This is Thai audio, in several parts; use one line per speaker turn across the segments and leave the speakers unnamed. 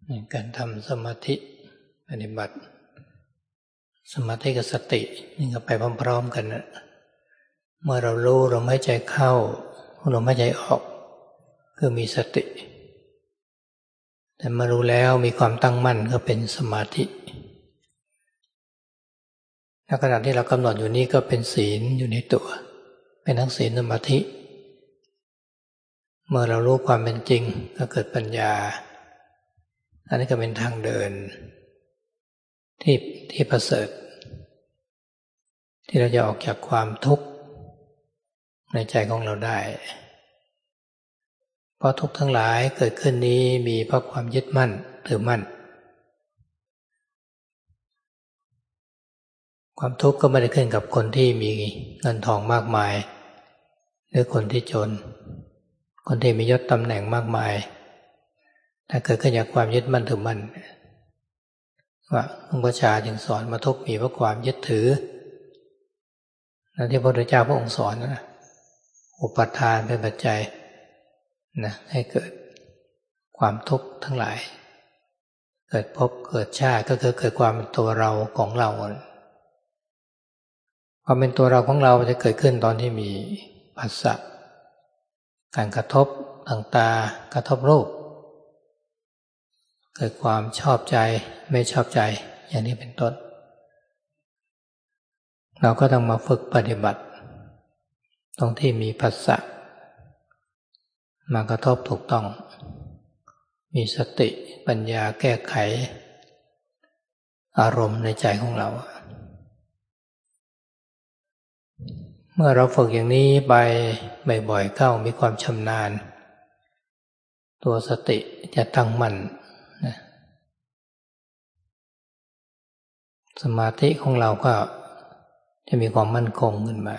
การทำสมาธิปฏิบัติสมาธิกับสตินี่ก็ไปพร้อมๆกันนะเมื่อเรารู้ลมหายใจเข้าลมหายใจออกคือมีสติแต่เมื่อรู้แล้วมีความตั้งมั่นก็เป็นสมาธิในขณะที่เรากำหนดอยู่นี้ก็เป็นศีลอยู่ในตัวเป็นทั้งศีลสมาธิเมื่อเรารู้ความเป็นจริงก็เกิดปัญญาอันนี้ก็เป็นทางเดินที่ประเสริฐที่เราจะออกจากความทุกข์ในใจของเราได้เพราะทุกข์ทั้งหลายเกิดขึ้นนี้มีเพราะความยึดมั่นถือมั่นความทุกข์ก็ไม่ได้ขึ้นกับคนที่มีเงินทองมากมายหรือคนที่จนคนที่มียศตำแหน่งมากมายถ้าเกิดขึ้นจากความยึดมั่นถือมั่นว่าหลวงพ่อชาจึงสอนมาทุกข์มีเพราะความยึดถือนั่นที่พระพุทธเจ้าพระองค์สอนนะอุปทานเป็นปัจจัยนะให้เกิดความทุกข์ทั้งหลายเกิดภพเกิดชาติก็คือเกิดความเป็นตัวเราของเราความเป็นตัวเราของเราจะเกิดขึ้นตอนที่มีผัสสะการกระทบทางตากระทบรูปเกิดความชอบใจไม่ชอบใจอย่างนี้เป็นต้นเราก็ต้องมาฝึกปฏิบัติตรงที่มีผัสสะมากระทบถูกต้องมีสติปัญญาแก้ไขอารมณ์ในใจของเราเมื่อเราฝึกอย่างนี้ไปบ่อยๆเข้ามีความชำนาญตัวสติจะตั้งมั่นสมาธิของเราก็จะมีความมั่นคงขึ้นมา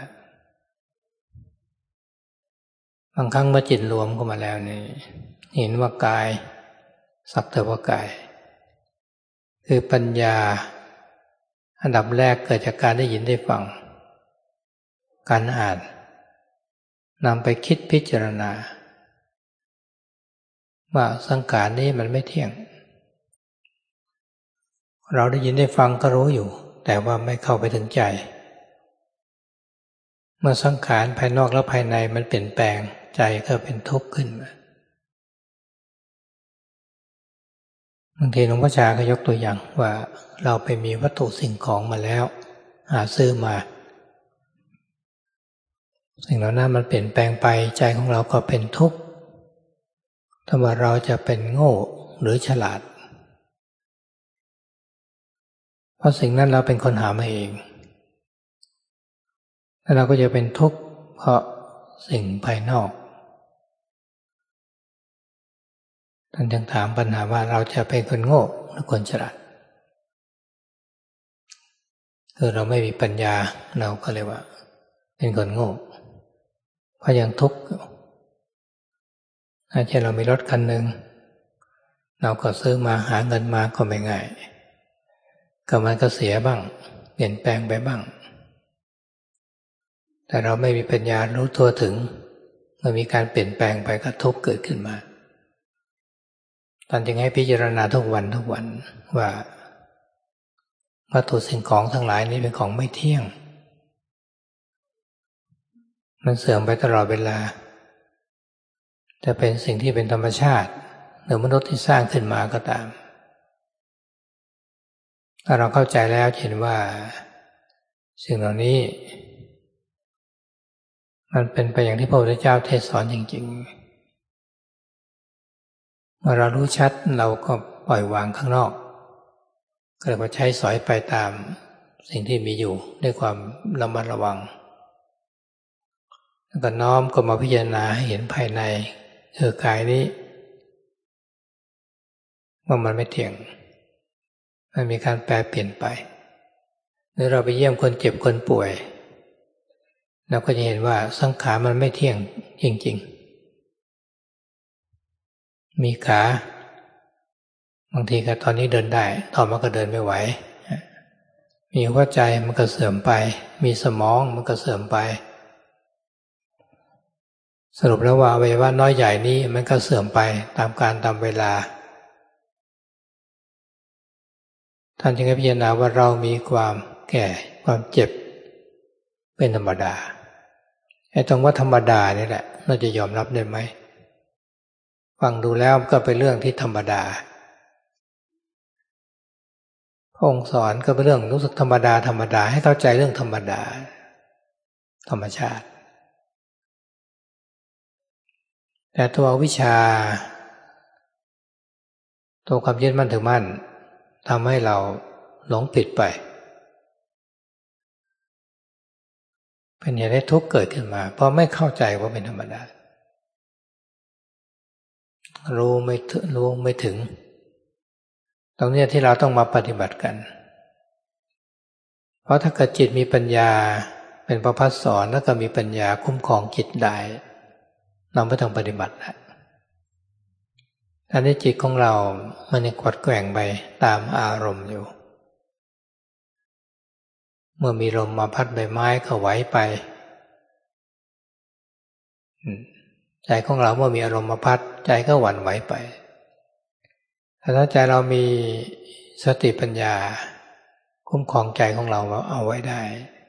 บางครั้งเมื่อจิตรวมเข้ามาแล้วนี่เห็นว่ากายสักแต่ว่ากายคือปัญญาอันดับแรกเกิดจากการได้ยินได้ฟังการอ่านนำไปคิดพิจารณาว่าสังขารนี้มันไม่เที่ยงเราได้ยินได้ฟังก็รู้อยู่แต่ว่าไม่เข้าไปถึงใจเมื่อสังขารภายนอกและภายในมันเปลี่ยนแปลงใจก็เป็นทุกข์ขึ้นมาบางทีหลวงพ่อชาก็ยกตัวอย่างว่าเราไปมีวัตถุสิ่งของมาแล้วหาซื้อมาสิ่งเหล่านั้นมันเปลี่ยนแปลงไปใจของเราก็เป็นทุกข์ถ้าว่าเราจะเป็นโง่หรือฉลาดเพราะสิ่งนั้นเราเป็นคนหามาเองแล้วเราก็จะเป็นทุกข์เพราะสิ่งภายนอกท่านจึงถามปัญหาว่าเราจะเป็นคนโง่หรือคนฉลาดคือเราไม่มีปัญญาเราก็เลยว่าเป็นคนโง่เพราะยังทุกข์ถ้าเช่นเรามีรถคันหนึ่งเราก็ซื้อมาหาเงินมาก็ไม่ง่ายก็มันก็เสียบ้างเปลี่ยนแปลงไปบ้างแต่เราไม่มีปัญญารู้ทั่วถึงเมื่อมีการเปลี่ยนแปลงไปก็ทุกข์เกิดขึ้นมาท่านจึงให้พิจารณาทุกวันว่าวัตถุสิ่งของทั้งหลายนี้เป็นของไม่เที่ยงมันเสื่อมไปตลอดเวลาจะเป็นสิ่งที่เป็นธรรมชาติหรือมนุษย์ที่สร้างขึ้นมาก็ตามถ้าเราเข้าใจแล้วเห็นว่าสิ่งเหล่านี้มันเป็นไปอย่างที่พระพุทธเจ้าเทศสอนจริงๆเมื่อเรารู้ชัดเราก็ปล่อยวางข้างนอกก็เลยใช้สอยไปตามสิ่งที่มีอยู่ด้วยความระมัดระวังแล้วก็น้อมก็มาพิจารณาให้เห็นภายในกายนี้ว่ามันไม่เที่ยงมันมีการแปรเปลี่ยนไปหรือเราไปเยี่ยมคนเจ็บคนป่วยเราก็จะเห็นว่าสังขารมันไม่เที่ยงจริงๆมีขาบางทีก็ตอนนี้เดินได้ต่อมาก็เดินไม่ไหวมีหัวใจมันก็เสื่อมไปมีสมองมันก็เสื่อมไปสรุปแล้วว่าอวัยวะน้อยใหญ่นี้มันก็เสื่อมไปตามกาลตามเวลาท่านจึงให้พิจารณาว่าเรามีความแก่ความเจ็บเป็นธรรมดาไอ้ตรงว่าธรรมดานี่แหละเราจะยอมรับได้ไหมฟังดูแล้วก็เป็นเรื่องที่ธรรมดาพระองค์สอนก็เป็นเรื่องรู้สึกธรรมดาธรรมดาให้เข้าใจเรื่องธรรมดาธรรมชาติแต่ตัวอวิชชาตัวความยึดมั่นถือมั่นทำให้เราหลงผิดไปเป็นเหตุให้ทุกข์เกิดขึ้นมาเพราะไม่เข้าใจว่าเป็นธรรมดารู้ไม่ถึงตรงนี้ที่เราต้องมาปฏิบัติกันเพราะถ้าเกิดจิตมีปัญญาเป็นประภัสสรแล้วก็มีปัญญาคุ้มครองจิตได้เราไม่ต้องปฏิบัติแล้วอันนี้จิตของเรามันยังกวัดแกว่งไปตามอารมณ์อยู่เมื่อมีลมมาพัดใบไม้ก็ไหวไปใจของเราเมื่อมีอารมณ์มาพัดใจก็หวั่นไหวไปถ้าใจเรามีสติปัญญาคุ้มครองใจของเราเอาไว้ได้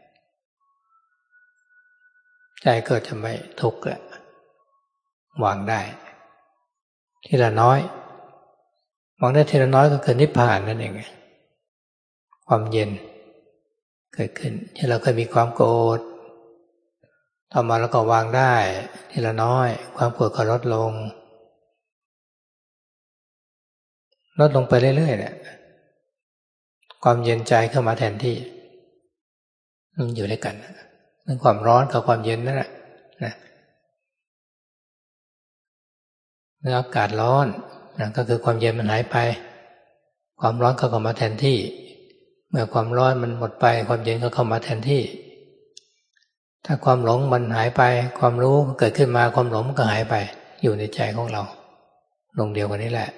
ใจก็จะไม่ทุกข์ละวางได้ทีละน้อยวางได้ทีละน้อยก็คือนิพพานนั่นเองความเย็นเกิดขึ้นที่เราเคยมีความโกรธต่อมาแล้วก็วางได้ทีละน้อยความโกรธก็ลดลงไปเรื่อยๆเนี่ยความเย็นใจเข้ามาแทนที่มันอยู่ด้วยกันนั่นความร้อนกับความเย็นนั่นแหละนะเมื่ออากาศร้อนนะก็คือความเย็นมันหายไปความร้อนก็เข้ามาแทนที่เมื่อความร้อนมันหมดไปความเย็นก็เข้ามาแทนที่ถ้าความหลงมันหายไปความรู้เกิดขึ้นมาความหลงมันก็หายไปอยู่ในใจของเราลงเดียวกันนี้แหละ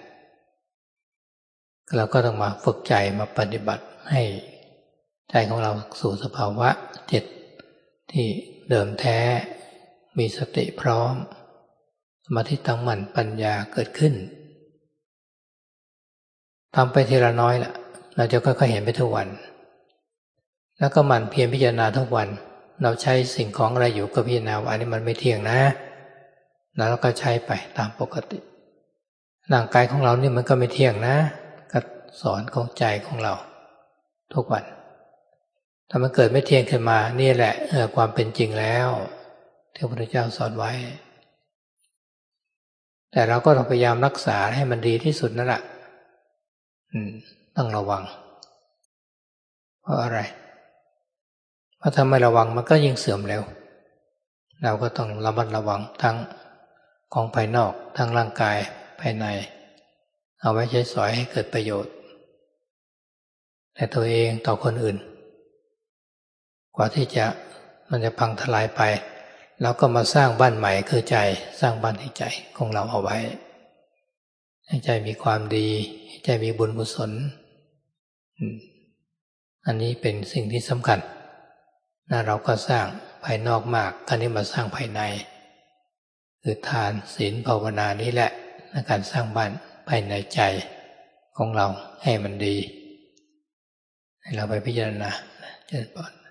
เราก็ต้องมาฝึกใจมาปฏิบัติให้ใจของเราสู่สภาวะจิตที่เดิมแท้มีสติพร้อมสมาธิตั้งมั่นปัญญาเกิดขึ้นทำไปทีละน้อยล่ะเราจะค่อยๆเห็นไปทุกวันแล้วก็หมั่นเพียรพิจารณาทุกวันเราใช้สิ่งของอะไรอยู่ก็พิจารณาว่าอันนี้มันไม่เที่ยงนะแล้วเราก็ใช้ไปตามปกติร่างกายของเรานี่มันก็ไม่เที่ยงนะก็สอนของใจของเราทุกวันถ้ามันเกิดไม่เที่ยงขึ้นมานี่แหละความเป็นจริงแล้วที่พระพุทธเจ้าสอนไว้แต่เราก็ต้องพยายามรักษาให้มันดีที่สุดนั่นแหละต้องระวังเพราะอะไรเพราะถ้าไม่ระวังมันก็ยิ่งเสื่อมเร็วเราก็ต้องระมัดระวังทั้งของภายนอกทั้งร่างกายภายในเอาไว้ใช้สอยให้เกิดประโยชน์แต่ตัวเองต่อคนอื่นกว่าที่มันจะพังทลายไปเราก็มาสร้างบ้านใหม่คือใจสร้างบ้านที่ใจของเราเอาไว้ให้ใจมีความดีให้ใจมีบุญกุศลอันนี้เป็นสิ่งที่สำคัญเราก็สร้างภายนอกมากคราวนี้มาสร้างภายในคือทานศีลภาวนานี้แหละในการสร้างบ้านภายในใจของเราให้มันดีให้เราไปพิจารณาเจริญพร